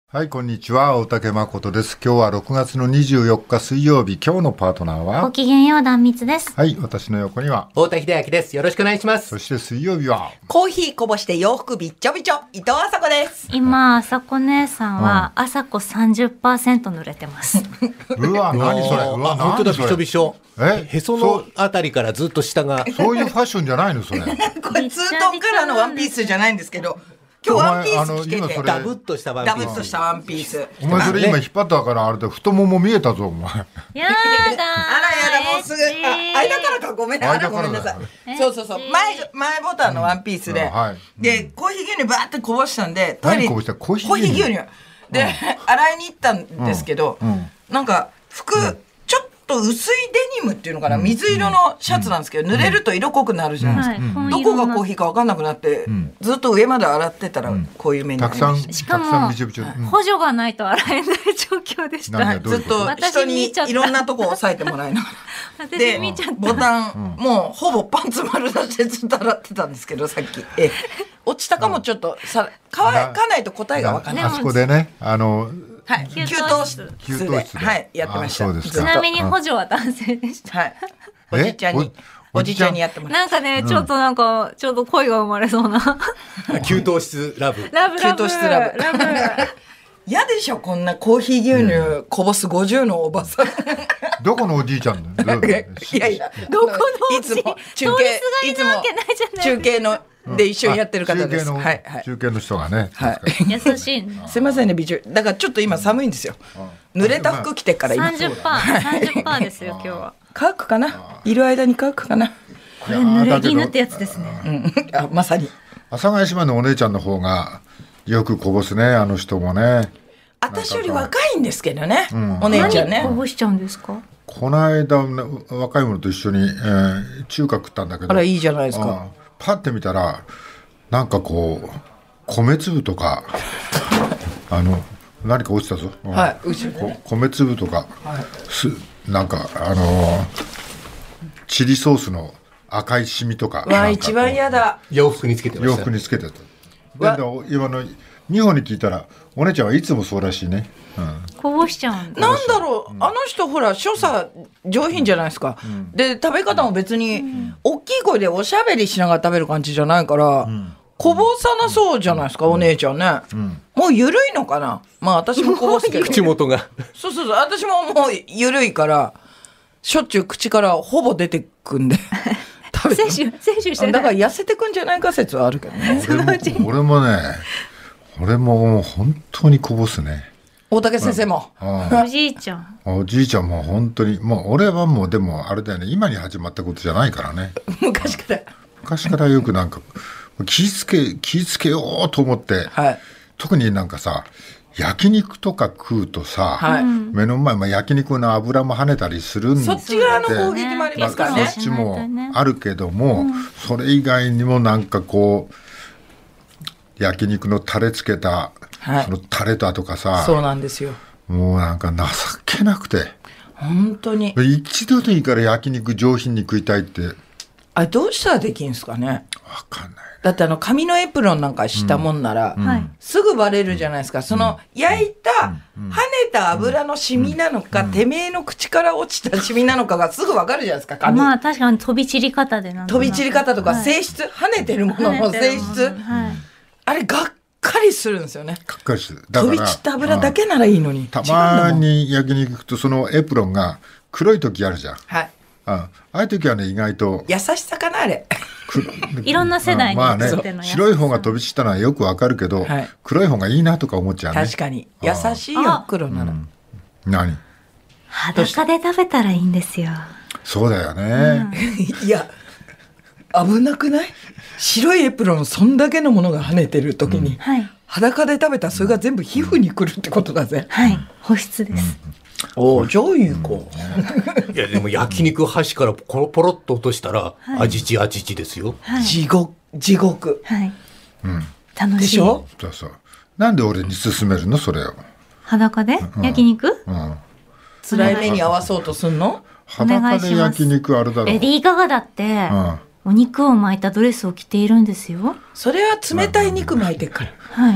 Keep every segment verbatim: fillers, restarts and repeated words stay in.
はい、こんにちは。大竹誠です。今日はろくがつのにじゅうよっか水曜日。今日のパートナーはごきげんよう、壇蜜です。 はい、私の横には太田秀明です。よろしくお願いします。 そして水曜日はコーヒーこぼして洋服びっちょびちょ、伊藤麻子です。 今、朝子姉さんは、朝子 さんじゅっパーセント 濡れてます。 うわ、何それ。うわ、 あ、本当だ、び何それしょびしょ。 えへそのあたりからずっと下が。 そういうファッションじゃないのそれ。 これツートンカラーのワンピースじゃないんですけど、今日ワンピース着ててお前あの今それダブっとしたワンピダース。 ブっとしたワンピース。 お前それ今引っ張ったからあれで太もも見えたぞお前。 やだー。 あらやだ、もうすぐ、あ、間からか、ごめんなさい。あら、ごめんなさい。そうそうそう、前、前ボタンのワンピースで、 うんはいで、コーヒー牛乳バーってこぼしたんで、トイレ何こぼしたコーヒー牛乳コーヒー牛乳。で、洗いに行ったんですけど、なんか、服、ちょっと薄いデニムっていうのかな、水色のシャツなんですけど、濡れると色濃くなるじゃないですか。 はいどこがコーヒーか分かんなくなって、ずっと上まで洗ってたら、こういう目になたくさんりました。 しかもたくさんびちょびちょ。うん補助がないと洗えない状況でした。 何がどういうことずっと人にいろんなとこ押さえてもらいながら。 私で見ちゃった。 ボタン、もうほぼパンツ丸出しでずっと洗ってたんですけど、さっきえ落ちたかもちょっとさ乾かないと答えが分かんない。 あそこでね、あのはい、 給湯給室湯室で給湯室ではいやってました。 あそうですかずっとちなみに補助は男性でした。 はい、おじいちゃんにおおじいちゃんにやってもらっなんかね、ちょっとなんか、ちょっと恋が生まれそうな。 給湯室ラブ。 ラブラブ。 給湯室ラブラブ。 た。嫌でしょ、こんなコーヒー牛乳こぼすごじゅうのおばさん。 どこのおじいちゃんだよ。 いやいや、 どこのおいつじいも中通りす継いつもがりなわけないじゃない中継ので一緒にやってる方です。 中継のはいはい。 中継の人がね。 はい優しいね。 すいませんね、美女。だからちょっと今寒いんですよ。濡れた服着てっから今。 さんじゅっパーセント、さんじゅっパーセント ですよ、今日は。 乾くかな、いる間に乾くかな。 これ濡れ衣ってやつですね。 うんあ、まさに。 阿佐ヶ谷姉妹のお姉ちゃんの方がよくこぼすね、あの人もね。 私より若いんですけどね、お姉ちゃんね何こ。ぼしちゃうんですか？ この間ね若い者と一緒に、えー中華食ったんだけど、 あら、いいじゃないですか。 あパッて見たらなんかこう米粒とかあの何か落ちたぞ、うんはい、後ろでこね。 米粒とか、すなんかあのーチリソースの赤いシミとかわあ、 なんかこう一番嫌だ。 洋服につけてま洋した。 服につけてた。 わでで今の美穂に聞いたらお姉ちゃんはいつもそうらしいね、うんこぼしちゃうんだ。 なんだろう、あの人ほら所作上品じゃないですか、で食べ方も別に大きい声でおしゃべりしながら食べる感じじゃないから、こぼさなそうじゃないですか、お姉ちゃんね、もう緩いのかな。まあ私もこぼすけど口元が。 そうそうそう、私ももう緩いからしょっちゅう口からほぼ出てくんで食べて摂取、摂取してだない。 から痩せてくんじゃないか説はあるけどね。 俺も俺もね俺ももう本当にこぼすね。 大竹先生も、 あおじいちゃん。 あおじいちゃんも本当にもう俺はもうでもあれだよね、今に始まったことじゃないからね。 昔から昔からよくなんか気ぃつけ気ぃつけようと思って、 はい特になんかさ焼肉とか食うとさ、 はい、 目の前、まあ、焼肉の油も跳ねたりするんでそっち側の攻撃もありますからねそっちもあるけども、それ以外にもなんかこう焼肉のタレつけた、 はいそのタレとかさ、 そうなんですよ、 もうなんか情けなくて、 本当に。 一度でいいから焼肉上品に食いたいって分あれどうしたらできんすかね。 かんない。 だってあの紙のエプロンなんかしたもんなら、 はい。 すぐバレるじゃないですか。その焼いた、跳ねた油のシミなのか、てめえの口から落ちたシミなのかがすぐわかるじゃないですか、紙。 まあ確かに飛び散り方でなんとなく飛び散り方とかはい性質、跳ねてるものの性質、 はい。 あれがっかりするんですよね。 かっかりする。だから飛び散った油だけならいいのに。 た違うんだもん。 まに焼肉行くとそのエプロンが黒い時あるじゃん。 はい。 あああいう時はね意外と優しさかな、あれ。 くいろんな世代にまあねとっての優しさ白い方が飛び散ったのはよくわかるけど、 はい黒い方がいいなとか思っちゃうね。 確かに。優しいよ、黒なら。 何裸で食べたらいいんですよ。 そうだよね、 いや、危なくない？白いエプロン、そんだけのものが跳ねてる時に、 はい。 裸で食べたらそれが全部皮膚に来るってことだぜ。 はい。保湿です。 おお、じゃあ行こう。 いやでも焼肉箸からポロポロっと落としたら、あじちあじちですよ。 はい。 地獄、地獄。 はい。楽しい。 でしょ？ そうそう。なんで俺に勧めるのそれを、 裸で焼肉？ うん、 辛い目に合わそうとすんの？ 裸で焼肉あるだろう。 レディー・ガガだって、お肉を巻いたドレスを着ているんですよ。 それは冷たい肉巻いてるから。 はい。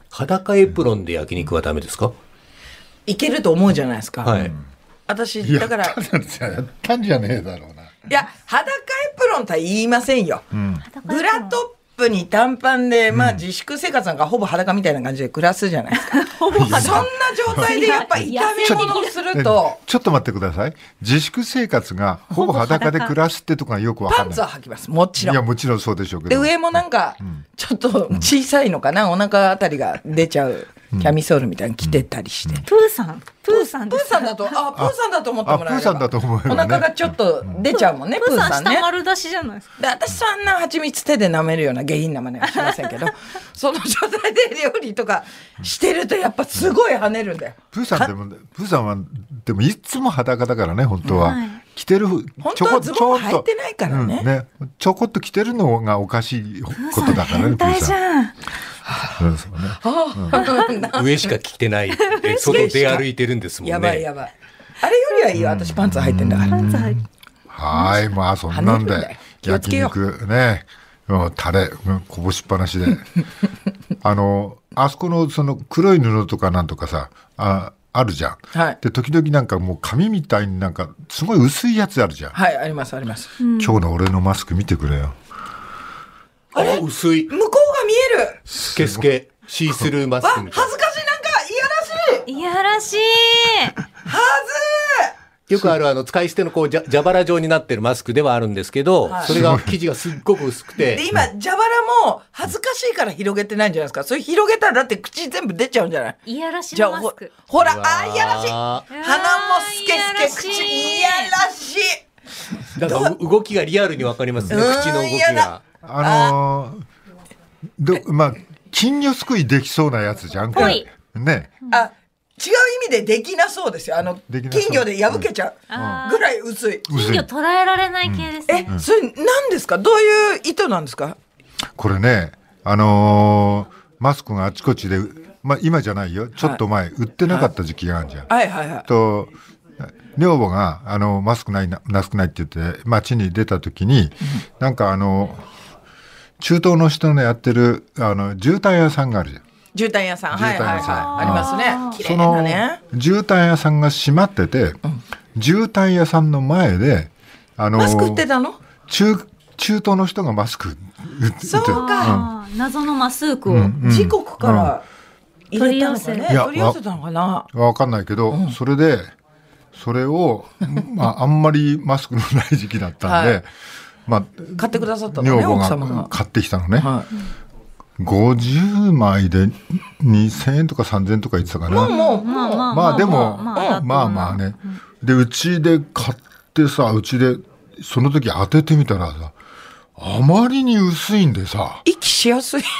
裸エプロンで焼肉はダメですか？ いけると思うじゃないですか。 はい。 私いやだからやったんじゃねえだろうな。 いや裸エプロンとは言いませんよ。ブラトップに短パンで、まあ自粛生活なんかほぼ裸みたいな感じで暮らすじゃないですか。そんな状態でやっぱ炒め物をするとちょっと待ってください。自粛生活がほぼ裸で暮らすってとこがよくわかパンんない。 ツは履きます。もちろいやん。 もちろんそうでしょうけでど。 上もなんかちょっと小さいのかな、お腹あたりが出ちゃうキャミソールみたいに着てたりして。 プーさんプーさんプーですさんだと、あ、プーさんだと思ってもらえれば。 あプーさんだと思えばねお腹がちょっと出ちゃうもんね、ププーさんーさんね。 下丸出しじゃないですか。 で私そんな蜂蜜手で舐めるような下品な真似はしませんけどその状態で料理とかしてるとやっぱすごい跳ねるんだよ。 プーさんでもプーさんはでもいつも裸だからね本当は、 はい着てる本当はズボン履いてないからねうんねちょこっと着てるのがおかしいことだからねプー変態じさん。 ゃん。 そうですよね。 上しか着てないで外出歩いてるんですもんね。 やばいやばい。あれよりはいいよ、私パンツ履いてんだから。 パンツ履いてはいまあそんなん跳ねるんだよで気をつけ焼よう肉ねもうタレうんこぼしっぱなしであのあそこのその黒い布とかなんとかさああるじゃん。 はいで時々なんかもう紙みたいになんかすごい薄いやつあるじゃん。 はい、ありますあります。 今日の俺のマスク見てくれよ。 あれ薄い向こうが見える。 スケスケシースルーマスわ、 クみたい恥ずかしい、なんかいやらしい。 いやらしい。 はな。よくあるあの使い捨てのこうじゃ蛇腹状になってるマスクではあるんですけど、 はいそれが生地がすっごく薄くずでて今蛇腹も恥ずかしいから広げてないんじゃないですか。それ広げたらだって口全部出ちゃうんじゃない。 いやらしじゃあほのマスク。 ほら、 うわあーいやらしい。 ー鼻もスケスケ、口いやらしい。 なんかう動きがリアルにわかりますね、 うん口の動き嫌だが。 あのー、どまあ金魚すくいできそうなやつじゃんこれぽいね。 あ、違う意味でできなそうですよ。あのできなそう金魚で破けちゃあうぐらい薄い。 金魚捉えられない系ですえね。、 それ何ですか。どういう意図なんですか。 これねあのーマスクがあちこちで、まあ、今じゃないよちょっと前、売ってなかった時期があるじゃん。 はいはいはい。 と女房があのマスクないなマスクないって言って街に出た時に、なんかあの中東の人のやってるあの絨毯屋さんがあるじゃん。 絨毯屋さん、はいはい絨毯屋さんはい、ありますね。綺麗そのなね。 絨毯屋さんが閉まってて、絨毯屋さんの前であのマスク売ってたの。 中中東の人がマスク売ってそうかあー謎のマスークを。 うん自国から入れたのかね。 取り寄せいや取り寄せたのかな。 わかんないけど、それでそれを、まあ、あんまりマスクのない時期だったんで、 はいまあ、 買ってくださったのね、 女房奥様が。 が買ってきたのね、 はい。 ごじゅうまいでにせんえんとかさんぜんえんとか言ってたかな。 もう、 まあまあまあでもまあまあまあまあね、でうちで買ってさうちでその時当ててみたらさあまりに薄いんでさ息しやすい。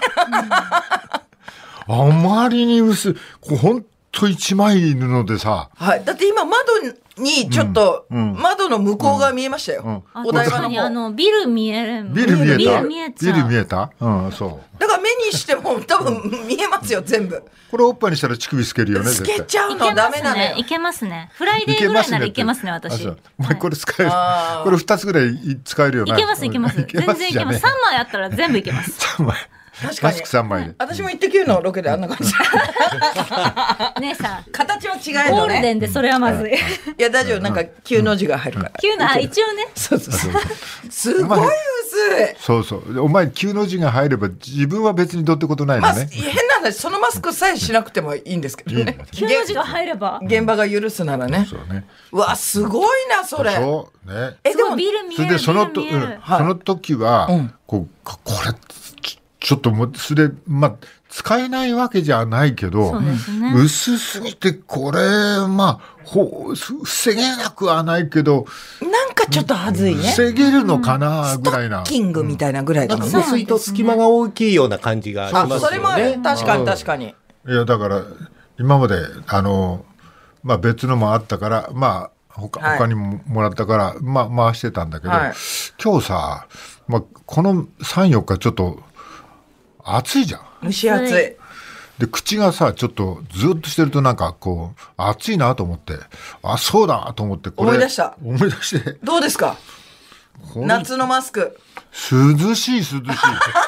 あまりに薄いこうほんと一枚布でさはい。だって今窓にちょっと、窓の向こう側見えましたよ。 あお台場の確かにあ方。 のビル見える。 ビル見えたビル見えちゃう。 ビル見えたうんそうだから目にしても多分見えますよ、全部。 これおっぱいにしたら乳首透けるよねつ絶対けちゃうのいけますダメなのよね。い。けますね。フライデーぐらいならいけますね、 あ私。 そういお前これ使えるあーこれふたつぐらい使えるよなけますいけます。全然いけます。 じゃね三枚あったら全部いけます。 さんまい確かにマスクさんまいで私もイッテ Q のロケであんな感じ。 姉さん。 形は違えのね。 ゴールデンでそれはまずい。 いや、大丈夫。なんか Q の字が入るから。 急な、あ一応ね。 そうそうそう。すごい薄い。 そうそうでお前きゅうの字が入れば自分は別にどうってことないまあ、 のね変な話、そのマスクさえしなくてもいいんですけどね。 急の字が入れば。 現場が許すならね。 そうねうわ、すごいな、それ。 そうねえ、でもすごい、ビル見そえる。 れでそのと、 ビル見えるうんその時は、 うんこうここれちちょっともうそれまあ使えないわけじゃないけど、 そうですね薄すぎてこれまあほ防げなくはないけどなんかちょっとはずいね。 防げるのかなぐらいな、 キングみたいなぐらいだなんもんね。 か薄いと隙間が大きいような感じがしますよあ、 ね。 それもある。確かに確かに。 いやだから今まであの、まあ、別のもあったからまあ他,、 はい他にももらったから、まあ、回してたんだけど、 はい今日さ、まあ、このさんよっかちょっと暑いじゃん。 蒸し暑い。 で口がさちょっとずっとしてるとなんかこう暑いなと思ってあそうだと思ってこれ思い出した思い出してどうですか。 これ夏のマスク。 涼しい涼しい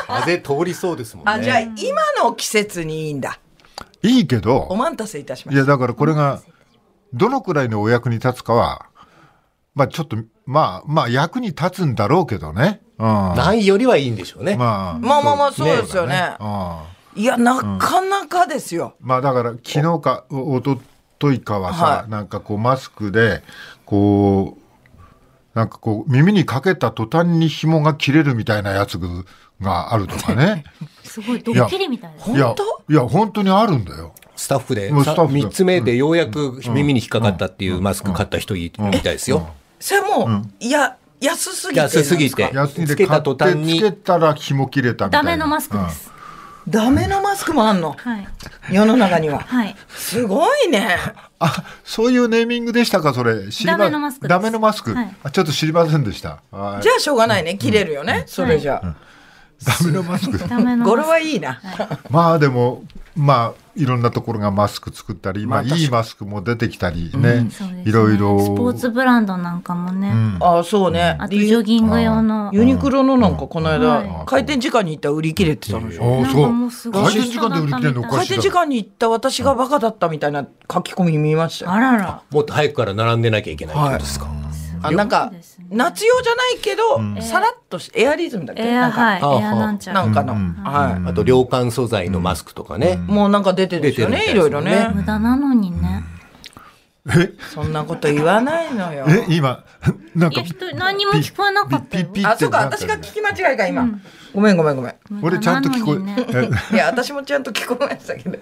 風通りそうですもんね。 あ、じゃあ今の季節にいいんだ。 いいけど、 お待たせいたしました。 いやだからこれがどのくらいのお役に立つかは、まあちょっとまあまあ役に立つんだろうけどね。うん、 ないよりはいいんでしょうね。 まあまあまあまあそうですよね。いやなかなかですよ。 うん、まあだから昨日かおとといかはさ、はい、なんかこうマスクでこうなんかこう耳にかけた途端に紐が切れるみたいなやつがあるとかね。 すごいドッキリみたいな。 いやいや本当にあるんだよ。 スタッフでみっつめでようやく耳に引っかかったっていうマスク買った人いたいですよ。 それもう、うん、いや安すぎて安すぎてつけた途端につけたら紐切れたみたいな。 ダメのマスクです。 うん、ダメのマスクもあんの。はい、世の中には。はい。すごいね。 あ、そういうネーミングでしたかそれ。知りまダメのマスクです。 ダメのマスク。はい、あちょっと知りませんでした。 じゃあしょうがないね。切れるよね。うん、それじゃあ。うんダメのマスク。 語呂はいいな。 はい、まあでもまあいろんなところがマスク作ったり、まあいいマスクも出てきたりね、うん、いろいろ。 スポーツブランドなんかもね。うん、 ああそうね。 あとジョギング用の。 ユニクロのなんかこの間、うん、開店時間に行ったら売り切れてたのでしょ。 ああそう。開店時間で売り切れるのおかしい。 開店時間に行った私がバカだったみたいな書き込み見ました。 あらら。 もっと早くから並んでなきゃいけないってことですか。はいあなんか夏用じゃないけど、うん、さらっとしエアリズムだっけエアはいエアなんちゃなんかの、 うんはい、あと涼感素材のマスクとかね、 うん、もうなんか出てるんですよねいろいろね無駄なのにね、 うん、えそんなこと言わないのよえ今なんか何も聞こえなかったよあそうか私が聞き間違いか今、うん、ごめんごめんごめん俺ちゃんと聞こえ、ね、 いや私もちゃんと聞こえましたけど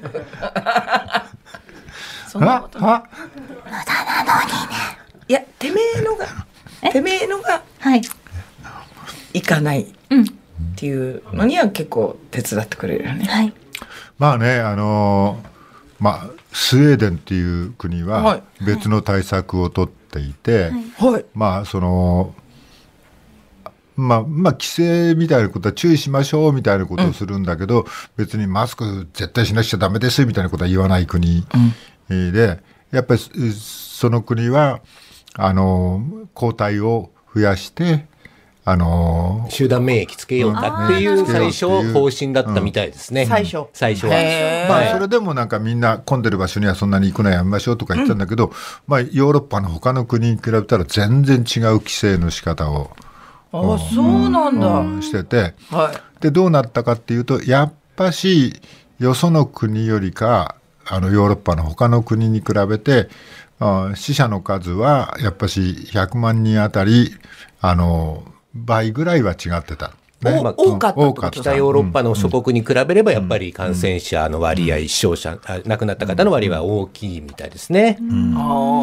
そんなことない無駄なのにねいやてめえのがてめえのが行かないっていうのには結構手伝ってくれるよね、はい、 まあねあのー、まあスウェーデンっていう国は別の対策を取っていて、はいはい、まあそのまあまあ規制みたいなことは注意しましょうみたいなことをするんだけど、うん、別にマスク絶対しなくちゃダメですみたいなことは言わない国、うん、でやっぱりその国はあの抗体を増やしてあの集団免疫つけようかっていう最初方針だったみたいですね、うん、 最初最初は、 まあ、それでもなんかみんな混んでる場所にはそんなに行くのやめましょうとか言ったんだけど、うんまあ、ヨーロッパの他の国に比べたら全然違う規制の仕方をあそうなんだ、 うん、してて、はい、でどうなったかっていうとやっぱしよその国よりかあのヨーロッパの他の国に比べて死者の数はやっぱしひゃくまんにんあたりあの倍ぐらいは違ってた、 ねまあ、多かった北ヨーロッパの諸国に比べればやっぱり感染者の割合、死傷者亡くなった方の割合は大きいみたいですね、うん、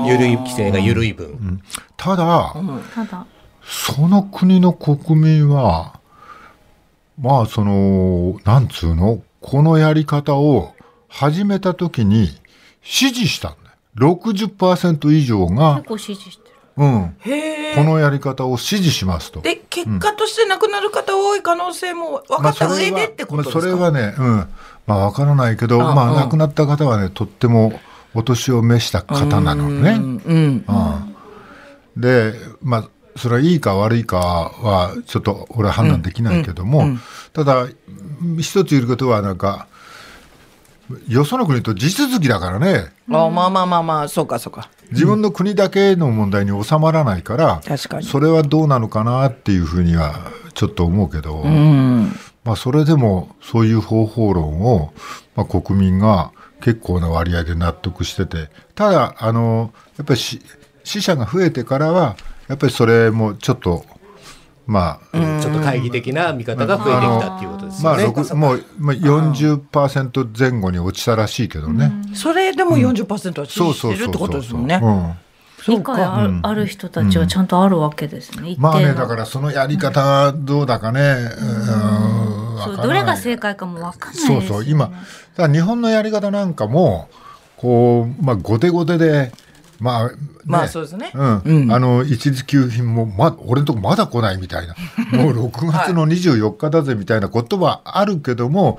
緩い規制が緩い分、うん、 ただ、うん、その国の国民はまあそのなんつうのこのやり方を始めた時に支持したんだよ。ろくじゅっパーセント 以上が結構支持してる、 うん、へこのやり方を支持しますと。 で結果として亡くなる方多い可能性も分かった上でってことですか。 まあ、それはね、うんまあ、分からないけど、あまあ、亡くなった方はねとってもお年を召した方なのね。うんうんうん、でまあそれはいいか悪いかはちょっと俺は判断できないけども、うんうんうん、ただ一つ言えることはなんかよその国と地続きだからね、 うん、あまあまあまあまあそうかそうか自分の国だけの問題に収まらないから、 確かにそれはどうなのかなっていうふうにはちょっと思うけど、うんまあ、それでもそういう方法論を、まあ、国民が結構な割合で納得してて、ただあのやっぱり死者が増えてからはやっぱりそれもちょっとまあ、 うん、ちょっと懐疑的な見方が増えてきたっていうことですよね。 まあ、もう、まあ、よんじゅっパーセント 前後に落ちたらしいけどね、 うん、それでも よんじゅっパーセント は支持してるってことですもんね。 理解ある、ある人たちはちゃんとあるわけですね、うん、 まあねだからそのやり方はどうだかね、 うんうん、そうどれが正解かも分かんないですよね。 そうそう今だ日本のやり方なんかもこう、まあ、後手後手でまあね、 まあそうですね、 うんうん、あの一時給品も、ま、俺のとこまだ来ないみたいなもうろくがつのにじゅうよっかだぜみたいなことはあるけども、はい、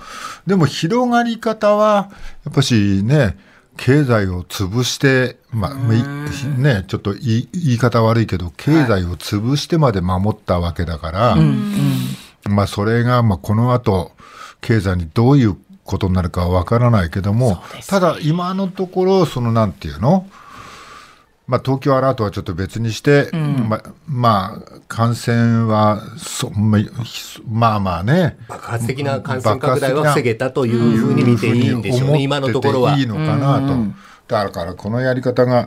でも広がり方はやっぱしね経済を潰して、まあね、ちょっと言い、言い方悪いけど経済を潰してまで守ったわけだから、はい、 まあそれがまあこの後経済にどういうことになるかはわからないけども、ね、ただ今のところそのなんていうの、まあ、東京アラートはちょっと別にして、うんままあ、感染はそまあまあね爆発的な感染拡大は防げたというふうに見ていいんでしょうね、今のところは。 いいのかなと、うん、だからこのやり方が、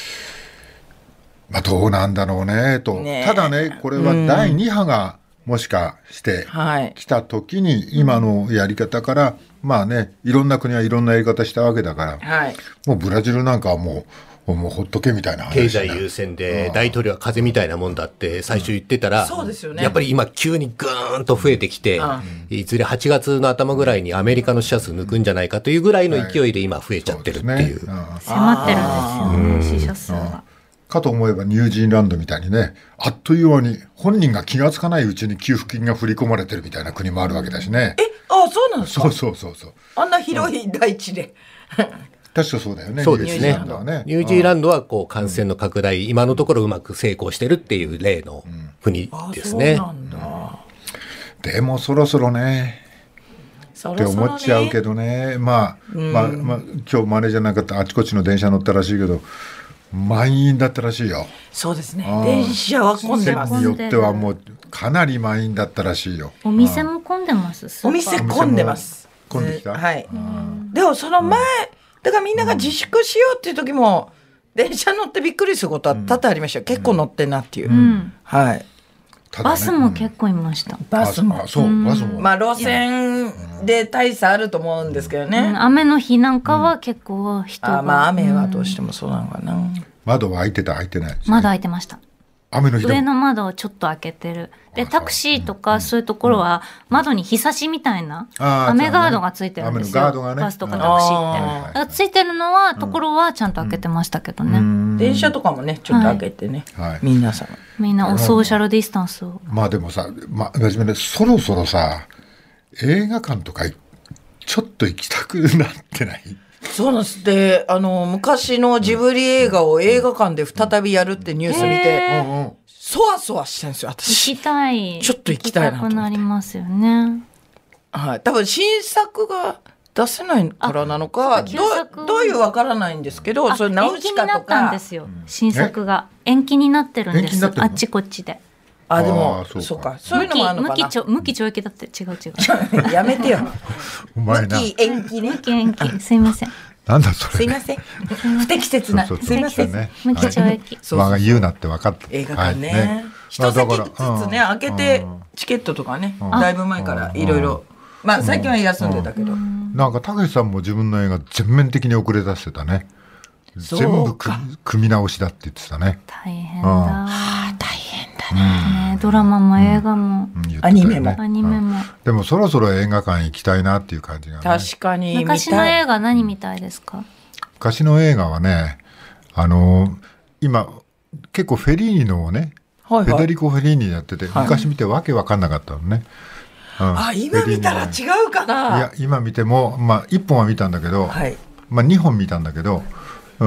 まあ、どうなんだろうねと、ね、ただねこれはだいに波がもしかしてきた時に今のやり方から、はい、まあねいろんな国はいろんなやり方したわけだから、はい、もうブラジルなんかはもうもうほっとけみたいな話、ね、 経済優先で大統領は風邪みたいなもんだって最初言ってたら、うん、そうですよね、やっぱり今急にぐーんと増えてきて、うん、いずれはちがつの頭ぐらいにアメリカの死者数抜くんじゃないかというぐらいの勢いで今増えちゃってるっていう、 はい、迫ってるんですよね、死者数が。 かと思えばニュージーランドみたいにね、あっという間に本人が気がつかないうちに給付金が振り込まれてるみたいな国もあるわけだしね。 え、あ、そうなんですか。 そうそうそうそう。 あんな広い大地で。 確かそうだよね。 そうですね。ニュージーランドはね、ニュージーランドはこう感染の拡大、うん、今のところうまく成功してるっていう例の国ですね。 うん、あ、そうなんだ。 でもそろそろね。そろそろねって思っちゃうけどね。まあ、うん、まあ、まあ、今日マネージャーなんかあちこちの電車乗ったらしいけど。満員だったらしいよ。 そうですね。電車は混んでます。 線によってはもうかなり満員だったらしいよ。 お店も混んでます。 お店混んでます。 混んできた。 はい。でもその前、だからみんなが自粛しようっていう時も、電車乗ってびっくりすることは多々ありましたよ。結構乗ってんなっていう。はい。 バスも結構いました。 バスも。 そう、バスも。 まあ路線で大差あると思うんですけどね。 雨の日なんかは結構人が。 あ、まあ雨はどうしてもそうなのかな。 窓は開いてた開いてない。 窓開いてました。 雨の日上の窓をちょっと開けてる。でタクシーとかそういうところは窓に日差しみたいな雨ガードがついてるんですよ。バスとかタクシーって。だからついてるのはところはちゃんと開けてましたけどね。 電車とかもねちょっと開けてね。みんなさみんなおソーシャルディスタンスを。 まあでもさ、まあ真面目でそろそろさ映画館とかちょっと行きたくなってない？ そうなんです。で、あの昔のジブリ映画を映画館で再びやるってニュース見て、そわそわしてるんですよ私。 行きたい。 ちょっと行きたいなと思って。 行きたくなりますよね。 はい。多分新作が出せないからなのか、どうどういうわからないんですけど、それナウシカとか。 延期になったんですよ。新作が延期になってるんです。あっちこっちで。 あ、でもそうか、そういうのもあるのかな。 無期無期懲役だって違う違う。やめてよ。 無期延期ね。 無期延期。すいません。 なんだそれ。 すいません。不適切な。すいません。 無期懲役。 まあ言うなって分かった。 映画館ね。一席ずつね開けてチケットとかね、だいぶ前からいろいろ。まあ最近は休んでたけど。 なんかたけしさんも自分の映画全面的に遅れ出してたね。全部組み直しだって言ってたね。 大変だ。大変だね。ドラマも映画もアニメもアニメも。 でもそろそろ映画館行きたいなっていう感じがね。 確かに。 昔の映画何見たいですか？ 昔の映画はね、あの今結構フェリーニのね、フェデリコ・フェリーニやってて昔見てわけわかんなかったのね。 あ、今見たら違うかな。 いや今見てもまあいっぽんは見たんだけど、まあにほん見たんだけど。うん、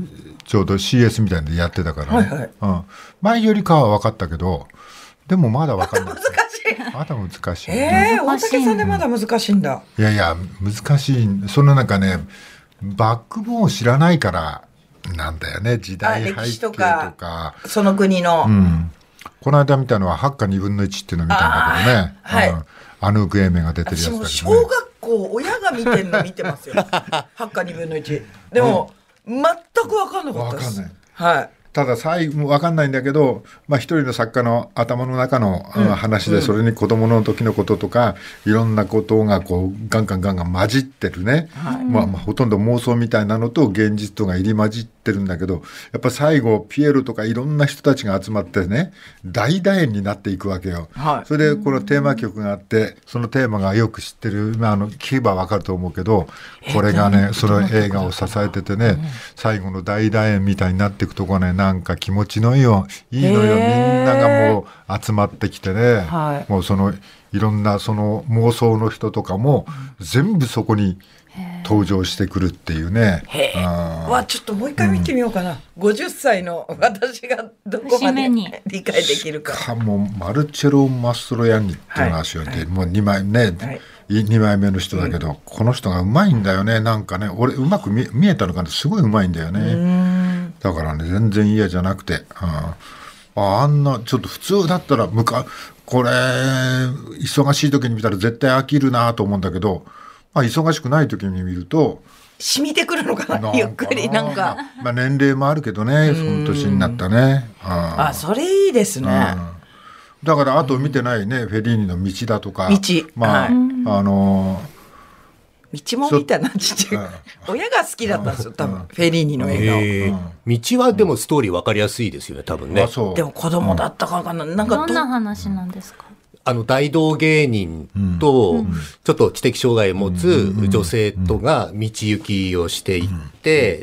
ちょうど シーエス みたいなのでやってたからね、はいはい、うん、前よりかは分かったけどでもまだ分かんない。 難しい。 まだ難しい。 えー、大竹さんでまだ難しいんだ。 いやいや難しい。そのなんかねバックボーンを知らないからなんだよね。時代背景とか、とかその国の、うん、 この間見たのははちかにぶんのいちっていうのを見たんだけどね。あ、はい、うん、アヌーク・エイメが出てるやつだけどね。 小学校親が見てるの見てますよ。はちかにぶんのいちでも、うん、全く分かんなかったです。分かんない。はい。 ただ最後分かんないんだけど、まあ、一人の作家の頭の中の話で、それに子供の時のこととか、うん、いろんなことがこうガンガンガンガン混じってるね、はい、まあ、まあほとんど妄想みたいなのと現実とが入り混じってるんだけど、やっぱ最後ピエロとかいろんな人たちが集まってね大団円になっていくわけよ、はい、それでこのテーマ曲があって、そのテーマがよく知ってる、まあ、あの聞けば分かると思うけど、これがねその映画を支えててね、最後の大団円みたいになっていくとこがねなんか気持ちのいいよ、いいのよ。みんながもう集まってきてね、はい、もうそのいろんなその妄想の人とかも全部そこに登場してくるっていうね。 へえ。わ、ちょっともう一回見てみようかな。うん、ごじゅっさいの私がどこまで理解できるか。 しかもマルチェロ・マストロヤンニっていうのがしよって、はい、もうにまいね、はい、にまいめの人だけど、うん、この人がうまいんだよね。なんかね、俺うまく 見, 見えたのかな、すごいうまいんだよね。だからね、全然嫌じゃなくて、うん、あ, あんなちょっと普通だったらむかこれ忙しい時に見たら絶対飽きるなと思うんだけど、まあ、忙しくない時に見ると染みてくるのかな、ゆっくりなんか、 まあ、年齢もあるけどね、その年になったね。 ああ、それいいですね。 だからあと見てないね、フェリーニの道だとか、 道、 まあ、はい、あのー、道も見たな、ちっちゃい親が好きだったんですよ多分、フェリーニの映画を、えー、道はでもストーリー分かりやすいですよね多分ね。 でも子供だったからかな、なんかどんな話なんですか。 あの大道芸人とちょっと知的障害を持つ女性とが道行きをしていって、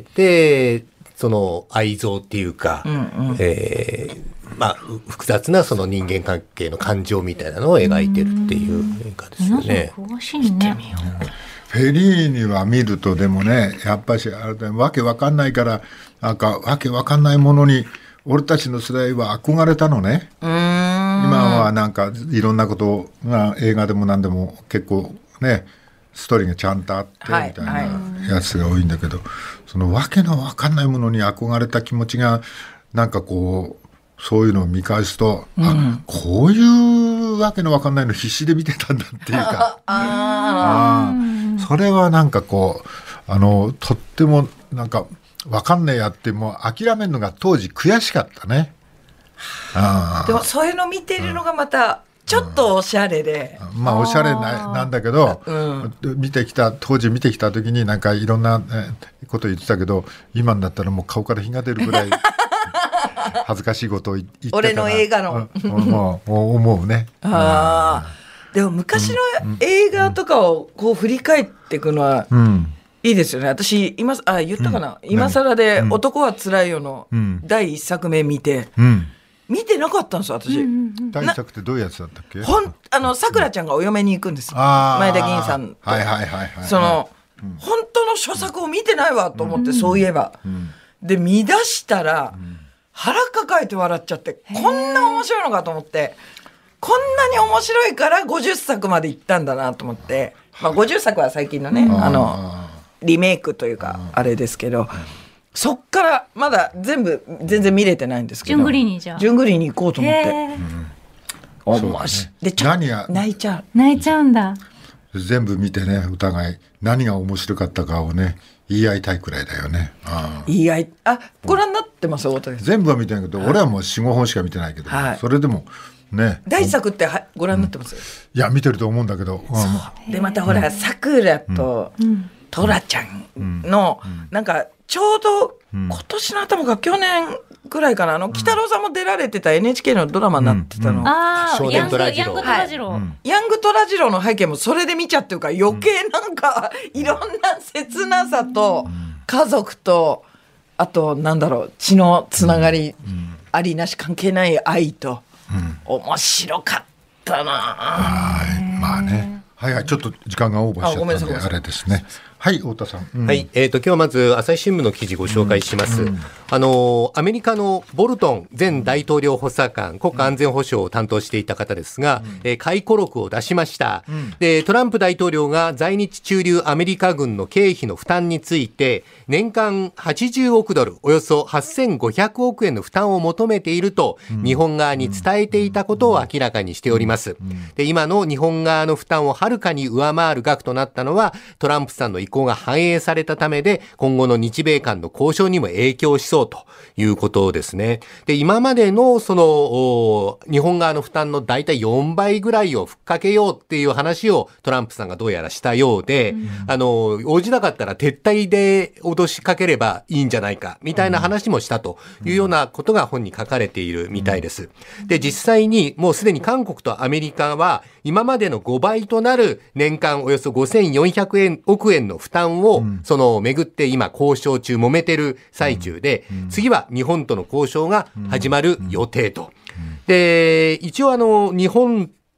でその愛憎っていうか、えーまあ、複雑なその人間関係の感情みたいなのを描いてるっていう映画ですよね。 詳しいね。 フェリーニは見るとでもね、やっぱしあれだ、わけわかんないから、なんかわけわかんないものに俺たちの世代は憧れたのね。うーん、今はなんかいろんなことを、まあ、映画でも何でも結構ねストーリーがちゃんとあってみたいなやつが多いんだけど、はいはい、そのわけのわかんないものに憧れた気持ちがなんかこうそういうのを見返すと、うん、あ、こういうわけのわかんないの必死で見てたんだっていうかああ、それはなんかこうあのとってもなんかわかんないやってもう諦めるのが当時悔しかったね。 あ、でもそういうの見てるのがまたちょっとおしゃれで、 うん、まあおしゃれ な, なんだけど、うん、見てきた当時見てきた時になんかいろんなこと言ってたけど、今になったらもう顔から火が出るぐらい恥ずかしいことを言ってたな。 俺の映画の、 うん、もう思うね。 あ、うん、でも昔の映画とかをこう振り返っていくのは、うんいいですよね。私今あ言ったかな、うん、今更で男はつらいよのだいいっさくめ見て、うん、見てなかったんですよ私。 だいいっさくってどういうやつだったっけ。 ほんあのさくらちゃんがお嫁に行くんです、うん、前田銀さんと、 はいはいはいはい、 その、うん、本当の著作を見てないわと思って、うん、そういえば、うん、で見出したら、うん、腹抱えて笑っちゃって、こんな面白いのかと思って、こんなに面白いからごじゅっさくまで行ったんだなと思って、まあ、ごじゅっさくは最近のね、あのリメイクというかあれですけど、うん、そっからまだ全部全然見れてないんですけど、 順繰りにじゃあ順繰りに行こうと思って、うん、おもし、ね、でちょっと泣いちゃう泣いちゃうんだ。 全部見てね、お互い何が面白かったかをね言い合いたいくらいだよね。あ、 言い合い、あ、ご覧になってます、大竹さん。 全部は見てないけど、はい、俺はもう よん,ご 本しか見てないけど、はい、それでもね、 大作ってはご覧になってます、うん、 いや見てると思うんだけど、 そうでまたほらさくらと、うん、トラちゃんの、うん、なんかちょうど今年の頭か去年ぐらいかな、あの北郎さんも出られてた エヌエイチケー のドラマになってたの、うんうん、 あ少年トラジロー、 ヤングトラジロー、はい、 ヤングトラジローの背景もそれで見ちゃってるから余計なんか、うん、いろんな切なさと家族とあとなんだろう血のつながり、うん、ありなし関係ない愛と、うん、面白かったな。 はい、まあね、はいはい、ちょっと時間がオーバーしちゃったんで あ, あれですね。はい、太田さん、うん、 はい、えーと今日はまず朝日新聞の記事ご紹介します、うん、あのアメリカのボルトン前大統領補佐官、国家安全保障を担当していた方ですが、うん、えー、回顧録を出しました、うん、でトランプ大統領が在日駐留アメリカ軍の経費の負担について年間はちじゅうおくドル、およそはっせんごひゃくおくえんの負担を求めていると、うん、日本側に伝えていたことを明らかにしております、うん、で今の日本側の負担をはるかに上回る額となったのはトランプさんの意向が反映されたためで、今後の日米間の交渉にも影響しそうということですね。で今までのその日本側の負担のだいたいよんばいぐらいをふっかけようっていう話をトランプさんがどうやらしたようで、うん、あの応じなかったら撤退で脅しかければいいんじゃないかみたいな話もしたというようなことが本に書かれているみたいです。で実際にもうすでに韓国とアメリカは今までのごばいとなる年間およそごせんよんひゃくおくえんの負担を、うん、その巡って今交渉中揉めてる最中で、うん、次は日本との交渉が始まる予定と、うんうん、で一応あの日本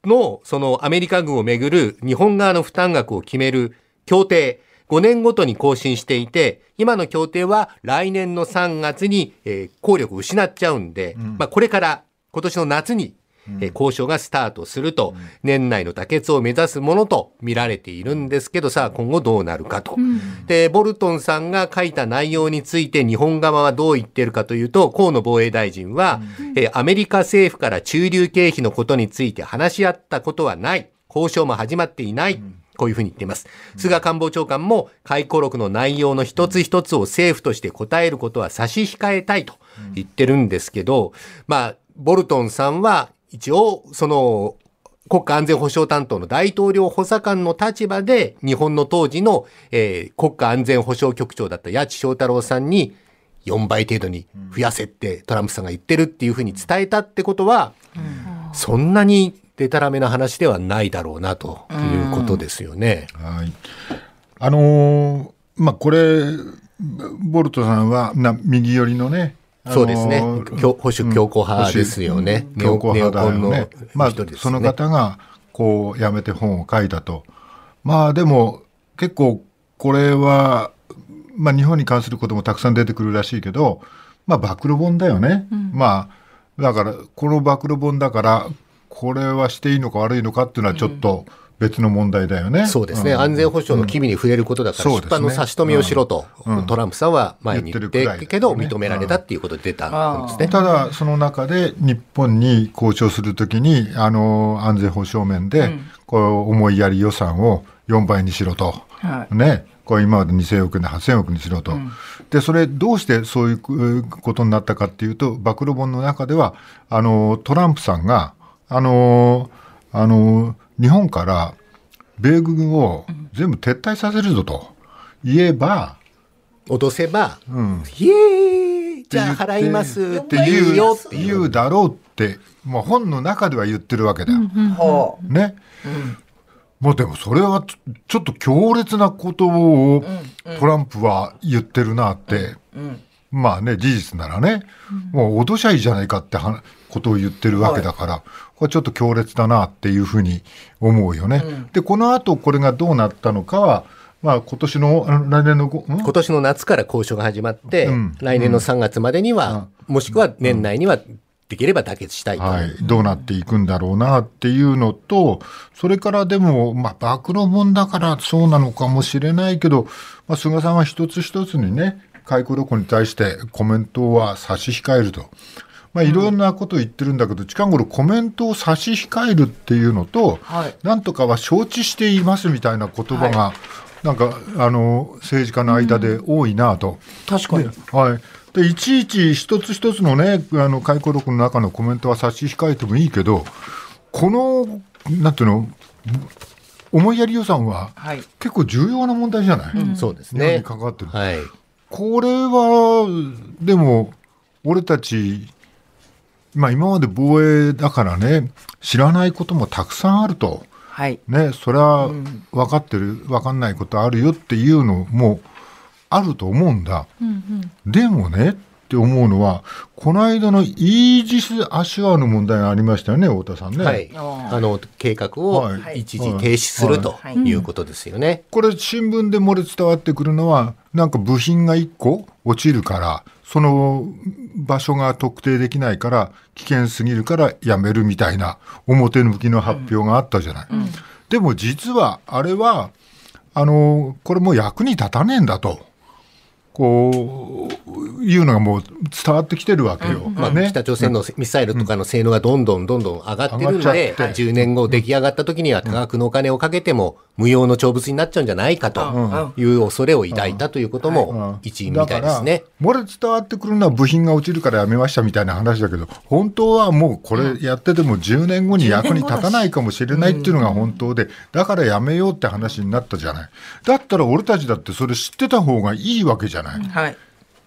のそのアメリカ軍をめぐる日本側の負担額を決める協定、ごねんごとに更新していて、今の協定は来年のさんがつに、えー、効力を失っちゃうんで、うん、まあ、これから今年の夏に、えー、交渉がスタートすると、うん、年内の妥結を目指すものと見られているんですけど、さあ今後どうなるかと、うん、でボルトンさんが書いた内容について日本側はどう言ってるかというと、河野防衛大臣は、うん、えー、アメリカ政府から駐留経費のことについて話し合ったことはない、交渉も始まっていない、うん、こういうふうに言っています。菅官房長官も回顧録の内容の一つ一つを政府として答えることは差し控えたいと言ってるんですけど、まあボルトンさんは一応その国家安全保障担当の大統領補佐官の立場で日本の当時の、えー、国家安全保障局長だった八千祥太郎さんによんばい程度に増やせってトランプさんが言ってるっていうふうに伝えたってことは、そんなにでたらめな話ではないだろうなということですよね。 はい、あのー、まあこれボルトさんはな右寄りのね、 そうですね、保守強硬派ですよね、 うん、強硬派だよね。まあその方がこうやめて本を書いたと。まあでも結構これは、まあ、日本に関することもたくさん出てくるらしいけど、まあ暴露本だよね、うん、まあだからこの暴露本だからこれはしていいのか悪いのかっていうのはちょっと別の問題だよね。 そうですね、うん、安全保障の機微に触れることだから、うん、出版の差し止めをしろと、うん、トランプさんは前に言ってるけど認められたっていうことで出たんですね。 ただその中で日本に交渉するときにあの安全保障面で、うん、こう思いやり予算をよんばいにしろと、はい、ね、これ今までにせんおくではっせんおくにしろと、うん、でそれどうしてそういうことになったかっていうと、暴露本の中ではあのトランプさんがあのあの日本から米軍を全部撤退させるぞと言えば、 脅せば、うん、イエーイじゃあ払いますって言うよって言うだろうって、まあ、本の中では言ってるわけだよ、うんうん、ね、うん、もうでもそれはちょっと強烈なことをトランプは言ってるなって、うんうん、まあね事実ならね、うん、もう脅しゃいいじゃないかってことを言ってるわけだから、はい、これちょっと強烈だなっていうふうに思うよね、うん、でこの後これがどうなったのかは、まあ、今年の来年の今年の夏から交渉が始まって、うん、来年のさんがつまでには、うん、もしくは年内にはできれば妥結したいと、 はい、どうなっていくんだろうなっていうのと、それからでも、まあ、暴露本だからそうなのかもしれないけど、まあ、菅さんは一つ一つにね回顧録に対してコメントは差し控えると、まあ、いろんなことを言ってるんだけど、うん、近頃コメントを差し控えるっていうのと、はい、なんとかは承知していますみたいな言葉が、はい、なんかあの政治家の間で多いなと、うん、 確かに、 はい、でいちいち一つ一つのねあの回顧録の中のコメントは差し控えてもいいけど、このなんていうの思いやり予算は結構重要な問題じゃない、 うん、そうですね、 に関わってる、 はい、 これはでも俺たち、まあ、今まで防衛だからね知らないこともたくさんあると、はいね、それは分かってる、分かんないことあるよっていうのもあると思うんだ、うんうん、でもねって思うのはこの間のイージス・アショアの問題がありましたよね、太田さんね、 はい、あの計画を一時停止する、はい、ということですよね、はいはい、 これ新聞で漏れ伝わってくるのはなんか部品がいっこ落ちるからその場所が特定できないから危険すぎるからやめるみたいな表向きの発表があったじゃない、うんうん、でも実はあれはあのこれもう役に立たねえんだとこういうのがもう伝わってきてるわけよ、うんまあね、北朝鮮のミサイルとかの性能がどんどんどんどん上がってるんで、うん、じゅうねんご出来上がった時には多額のお金をかけても無用の長物になっちゃうんじゃないかという恐れを抱いたということも一因みたいですね。 漏れ伝わってくるのは部品が落ちるからやめましたみたいな話だけど、本当はもうこれやっててもじゅうねんごに役に立たないかもしれないっていうのが本当で、だからやめようって話になったじゃない。だったら俺たちだってそれ知ってた方がいいわけじゃない、うんはい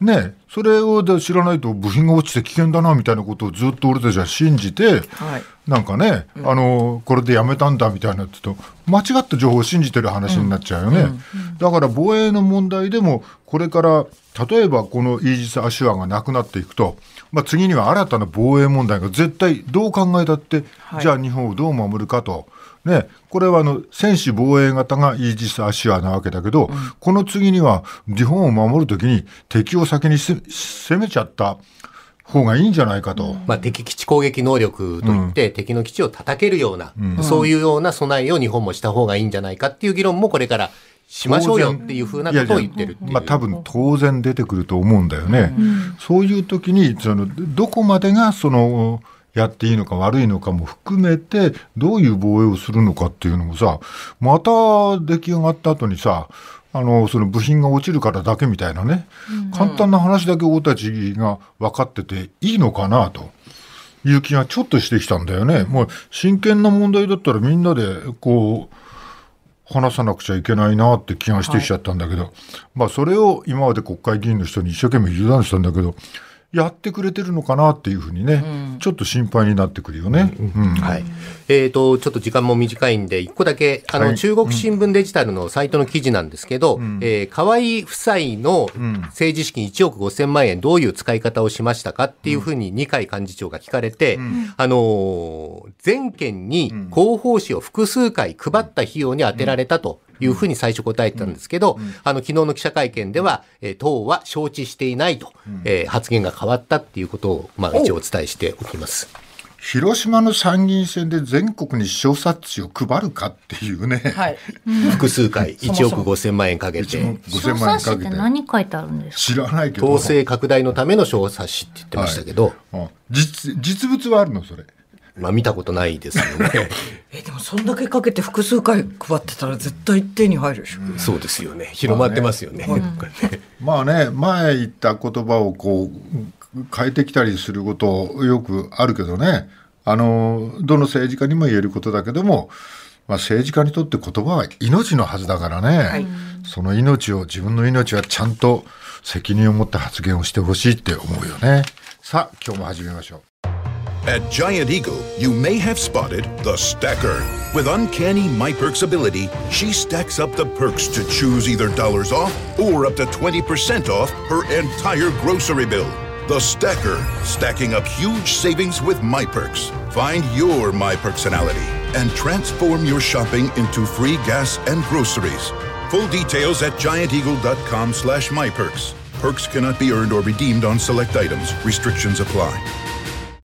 ね、それを知らないと部品が落ちて危険だなみたいなことをずっと俺たちは信じて、はい、なんかね、うん、あのこれでやめたんだみたいなってと間違った情報を信じてる話になっちゃうよね、うんうんうん、だから防衛の問題でもこれから例えばこのイージス・アシュアがなくなっていくと、まあ、次には新たな防衛問題が絶対どう考えたって、はい、じゃあ日本をどう守るかと、ね、これはあの専守防衛型がイージス・アシュアなわけだけど、うん、この次には日本を守るときに敵を先に攻めちゃった方がいいんじゃないかと、 まあ、敵基地攻撃能力といって、うん、敵の基地を叩けるような、うん、そういうような備えを日本もした方がいいんじゃないかっていう議論もこれからしましょうよっていうふうなことを言ってるっていう。 まあ、多分当然出てくると思うんだよね、うん、そういう時にそのどこまでがそのやっていいのか悪いのかも含めてどういう防衛をするのかっていうのもさ、また出来上がった後にさ、あのその部品が落ちるからだけみたいなね、うん、簡単な話だけ俺たちが分かってていいのかなという気がちょっとしてきたんだよね。もう真剣な問題だったらみんなでこう話さなくちゃいけないなって気がしてきちゃったんだけど、はい、まあそれを今まで国会議員の人に一生懸命委ねしたんだけど、やってくれてるのかなっていうふうにね、うん、ちょっと心配になってくるよね、うんうん、 はい。えーと、ちょっと時間も短いんでいっこだけあの、はい、中国新聞デジタルのサイトの記事なんですけど、うん、えー、河井夫妻の政治資金いちおくごせんまんえんどういう使い方をしましたかっていうふうに二階幹事長が聞かれて、うん、あのー、全県に広報誌を複数回配った費用に充てられたというふうに最初答えてたんですけど、うん、あの昨日の記者会見では、えー、党は承知していないと、うん、えー、発言が変わったっていうことを、まあ、一応お伝えしておきます。 広島の参議院選で全国に小冊子を配るかっていうね、はい、 うん、複数回いちおくごせんまんえんかけて、 小冊子って何書いてあるんですか？ 知らないけど、 統制拡大のための小冊子って言ってましたけど、はい、 実, 実物はあるのそれ？ まあ、見たことないですよねえでもそんだけかけて複数回配ってたら絶対手に入るでしょ、うん、 そうですよね、広まってますよね、まあ ね, まあね、前言った言葉をこう変えてきたりすることよくあるけどね、あのどの政治家にも言えることだけども、まあ、政治家にとって言葉は命のはずだからね、はい、その命を自分の命はちゃんと責任を持って発言をしてほしいって思うよね。さあ今日も始めましょう。 At Giant Eagle, you may have spotted the Stacker. With uncanny MyPerks ability, she stacks up the perks to choose either dollars off or up to twenty percent off her entire grocery bill. The Stacker, stacking up huge savings with MyPerks. Find your MyPerksonality and transform your shopping into free gas and groceries. Full details at gianteagle.com slash MyPerks. Perks cannot be earned or redeemed on select items. Restrictions apply.